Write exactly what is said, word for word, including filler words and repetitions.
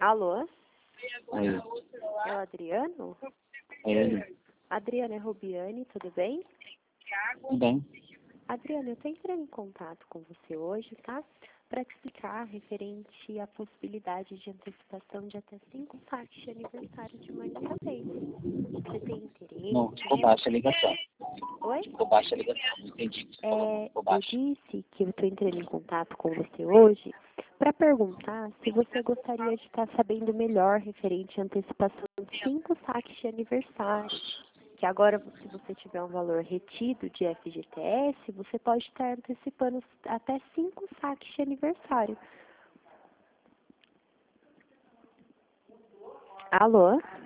Alô? Aí, É o Adriano? é ele. Adriano, é Rubiane, tudo bem? Tudo bem? Adriano, eu estou entrando em contato com você hoje, tá? Para te explicar referente à possibilidade de antecipação de até cinco saques de aniversário de mãe da vez. Você tem interesse? Não, ficou baixa a ligação. Oi? Ficou baixa a ligação, não entendi o que você falou, não. É, Ficou eu baixa. disse que eu estou entrando em contato com você hoje para perguntar se você gostaria de estar sabendo melhor referente à antecipação de cinco saques de aniversário. Que agora, se você tiver um valor retido de F G T S, você pode estar antecipando até cinco saques de aniversário. Alô?